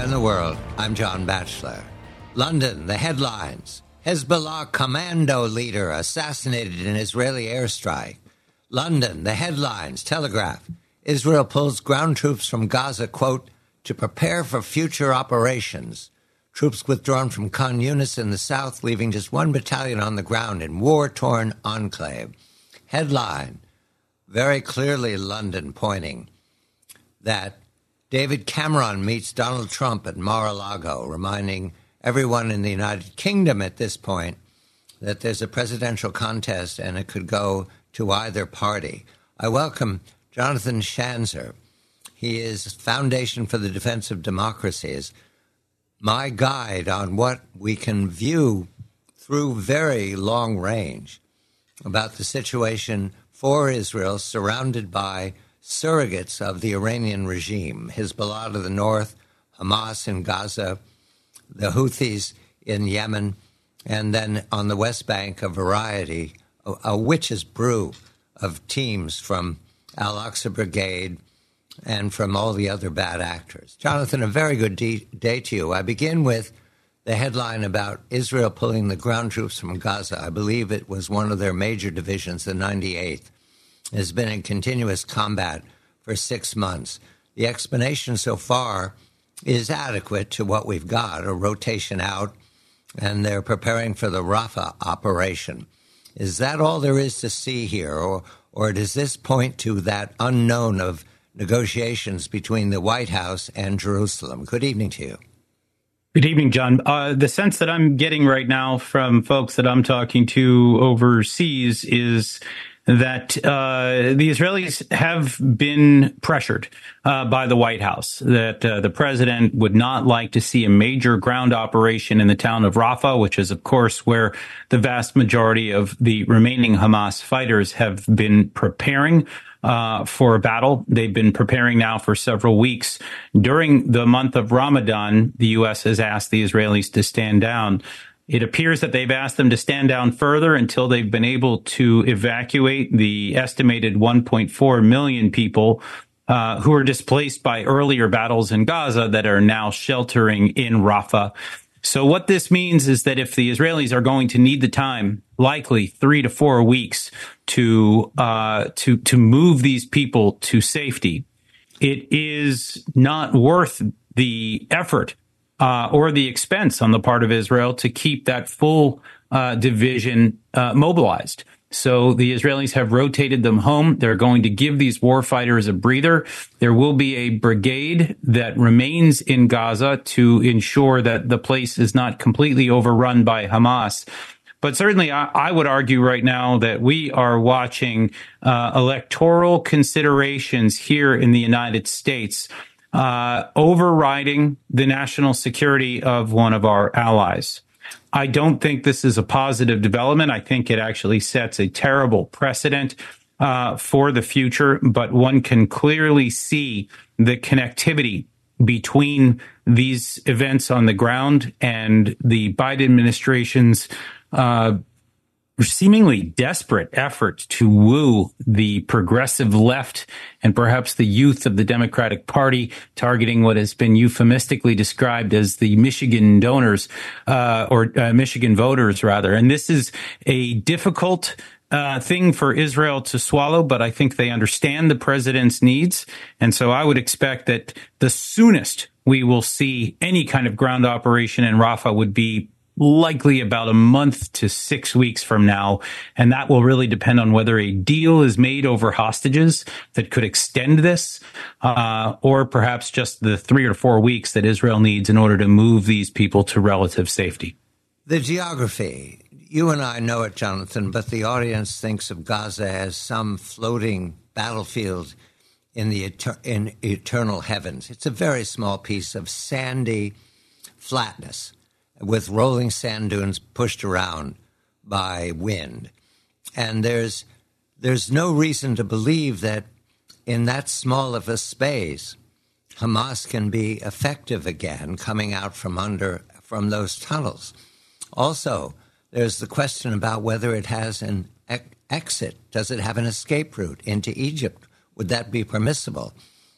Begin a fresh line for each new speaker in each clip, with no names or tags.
and the world, I'm John Batchelor. London, the headlines. Hezbollah commando leader assassinated in Israeli airstrike. London, the headlines. Telegraph. Israel pulls ground troops from Gaza, quote, to prepare for future operations. Troops withdrawn from Khan Yunis in the south, leaving just one battalion on the ground in war-torn enclave. Headline. Very clearly London pointing that David Cameron meets Donald Trump at Mar-a-Lago, reminding everyone in the United Kingdom at this point that there's a presidential contest and it could go to either party. I welcome Jonathan Schanzer. He is Foundation for the Defense of Democracies, my guide on what we can view through very long range about the situation for Israel surrounded by surrogates of the Iranian regime, Hezbollah to the north, Hamas in Gaza, the Houthis in Yemen, and then on the West Bank, a variety, a witch's brew of teams from Al-Aqsa Brigade and from all the other bad actors. Jonathan, a very good day to you. I begin with the headline about Israel pulling the ground troops from Gaza. I believe it was one of their major divisions, the 98th. Has been in continuous combat for 6 months. The explanation so far is adequate to what we've got, a rotation out, and they're preparing for the Rafah operation. Is that all there is to see here, or does this point to that unknown of negotiations between the White House and Jerusalem? Good evening to you.
Good evening, John. The sense that I'm getting right now from folks that I'm talking to overseas is that the Israelis have been pressured by the White House, that the president would not like to see a major ground operation in the town of Rafah, which is, of course, where the vast majority of the remaining Hamas fighters have been preparing for a battle. They've been preparing now for several weeks. During the month of Ramadan, the U.S. has asked the Israelis to stand down. It appears that they've asked them to stand down further until they've been able to evacuate the estimated 1.4 million people who are displaced by earlier battles in Gaza that are now sheltering in Rafah. So what this means is that if the Israelis are going to need the time, likely 3 to 4 weeks, to move these people to safety, it is not worth the effort or the expense on the part of Israel to keep that full division mobilized. So the Israelis have rotated them home. They're going to give these warfighters a breather. There will be a brigade that remains in Gaza to ensure that the place is not completely overrun by Hamas. But certainly, I would argue right now that we are watching electoral considerations here in the United States overriding the national security of one of our allies. I don't think this is a positive development. I think it actually sets a terrible precedent for the future, but one can clearly see the connectivity between these events on the ground and the Biden administration's seemingly desperate effort to woo the progressive left and perhaps the youth of the Democratic Party, targeting what has been euphemistically described as the Michigan donors, or Michigan voters, rather. And this is a difficult thing for Israel to swallow, but I think they understand the president's needs. And so I would expect that the soonest we will see any kind of ground operation in Rafah would be likely about a month to 6 weeks from now. And that will really depend on whether a deal is made over hostages that could extend this, or perhaps just the 3 or 4 weeks that Israel needs in order to move these people to relative safety.
The geography, you and I know it, Jonathan, but the audience thinks of Gaza as some floating battlefield in the eternal heavens. It's a very small piece of sandy flatness, with rolling sand dunes pushed around by wind. And there's no reason to believe that in that small of a space, Hamas can be effective again coming out from those tunnels. Also, there's the question about whether it has an exit. Does it have an escape route into Egypt? Would that be permissible?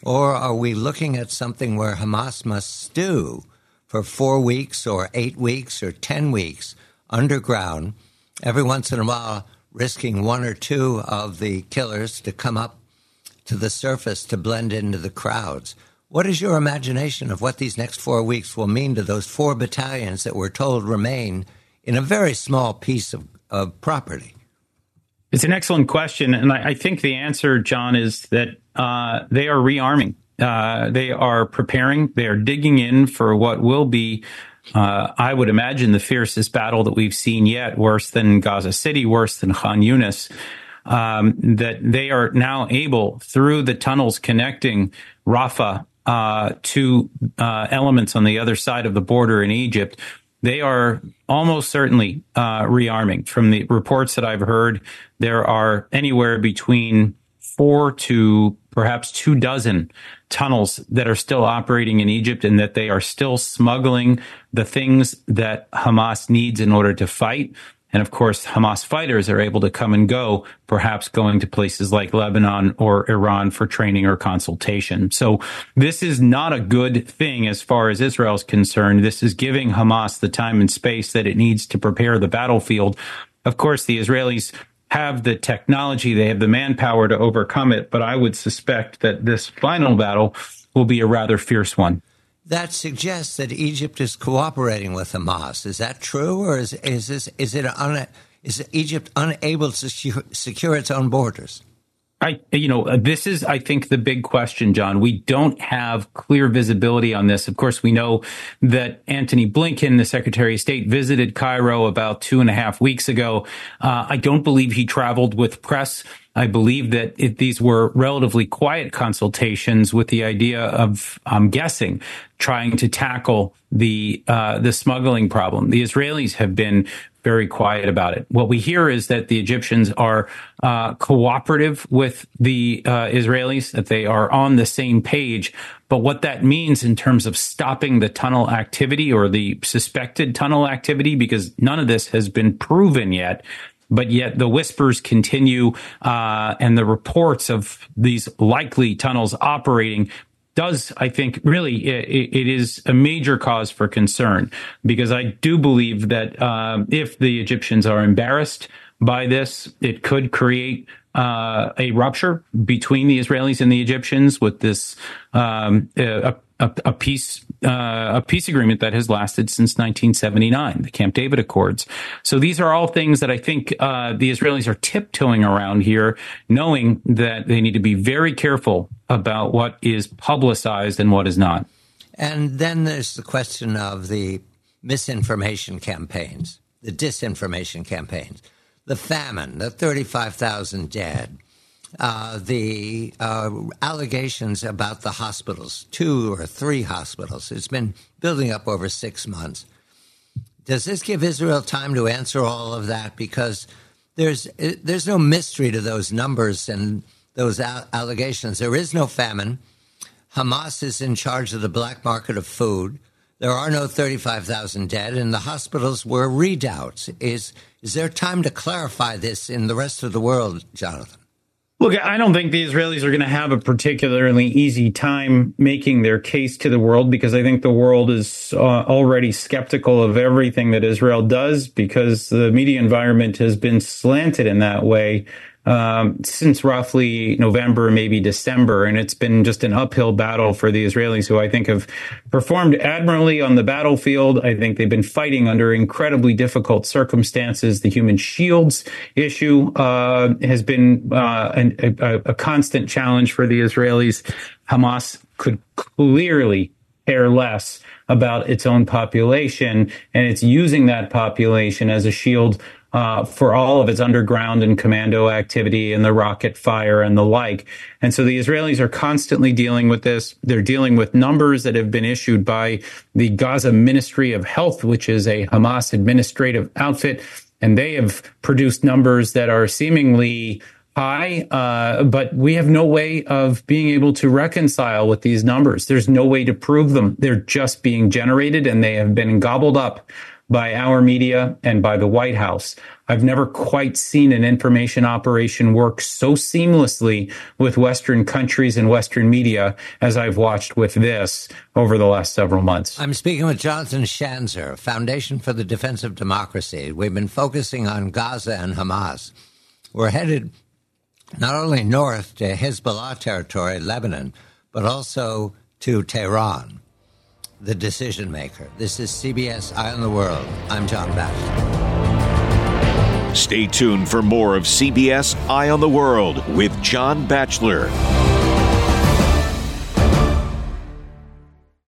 Or are we looking at something where Hamas must stew for 4 weeks or 8 weeks or 10 weeks underground, every once in a while risking one or two of the killers to come up to the surface to blend into the crowds? What is your imagination of what these next 4 weeks will mean to those 4 battalions that we're told remain in a very small piece of property?
It's an excellent question. And I think the answer, John, is that they are rearming. They are preparing. They are digging in for what will be, I would imagine, the fiercest battle that we've seen yet, worse than Gaza City, worse than Khan Yunis. That they are now able, through the tunnels connecting Rafah to elements on the other side of the border in Egypt, they are almost certainly rearming. From the reports that I've heard, there are anywhere between 4 to perhaps 24 tunnels that are still operating in Egypt, and that they are still smuggling the things that Hamas needs in order to fight. And of course, Hamas fighters are able to come and go, perhaps going to places like Lebanon or Iran for training or consultation. So this is not a good thing as far as Israel is concerned. This is giving Hamas the time and space that it needs to prepare the battlefield. Of course, the Israelis have the technology, they have the manpower to overcome it, but I would suspect that this final battle will be a rather fierce one.
That suggests that Egypt is cooperating with Hamas. Is that true, or is Egypt unable to secure its own borders?
This is, I think, the big question, John. We don't have clear visibility on this. Of course, we know that Antony Blinken, the Secretary of State, visited Cairo about 2.5 weeks ago. I don't believe he traveled with press. I believe that these were relatively quiet consultations with the idea of, I'm guessing, trying to tackle the smuggling problem. The Israelis have been very quiet about it. What we hear is that the Egyptians are cooperative with the Israelis, that they are on the same page. But what that means in terms of stopping the tunnel activity or the suspected tunnel activity, because none of this has been proven yet, but yet the whispers continue and the reports of these likely tunnels operating does, I think, really, it is a major cause for concern, because I do believe that if the Egyptians are embarrassed by this, it could create a rupture between the Israelis and the Egyptians with this a peace agreement that has lasted since 1979, the Camp David Accords. So these are all things that I think the Israelis are tiptoeing around here, knowing that they need to be very careful about what is publicized and what is not.
And then there's the question of the misinformation campaigns, the disinformation campaigns, the famine, the 35,000 dead, the allegations about the hospitals, 2 or 3 hospitals. It's been building up over 6 months. Does this give Israel time to answer all of that? Because there's no mystery to those numbers and those allegations. There is no famine. Hamas is in charge of the black market of food. There are no 35,000 dead, and the hospitals were redoubts. Is there time to clarify this in the rest of the world, Jonathan?
Look, I don't think the Israelis are going to have a particularly easy time making their case to the world, because I think the world is already skeptical of everything that Israel does, because the media environment has been slanted in that way since roughly November, maybe December. And it's been just an uphill battle for the Israelis, who I think have performed admirably on the battlefield. I think they've been fighting under incredibly difficult circumstances. The human shields issue has been a constant challenge for the Israelis. Hamas could clearly care less about its own population, and it's using that population as a shield for all of its underground and commando activity and the rocket fire and the like. And so the Israelis are constantly dealing with this. They're dealing with numbers that have been issued by the Gaza Ministry of Health, which is a Hamas administrative outfit. And they have produced numbers that are seemingly high, but we have no way of being able to reconcile with these numbers. There's no way to prove them. They're just being generated, and they have been gobbled up by our media and by the White House. I've never quite seen an information operation work so seamlessly with Western countries and Western media as I've watched with this over the last several months.
I'm speaking with Jonathan Schanzer, Foundation for the Defense of Democracy. We've been focusing on Gaza and Hamas. We're headed not only north to Hezbollah territory, Lebanon, but also to Tehran, the decision maker. This is CBS Eye on the World. I'm John Batchelor.
Stay tuned for more of CBS Eye on the World with John Batchelor.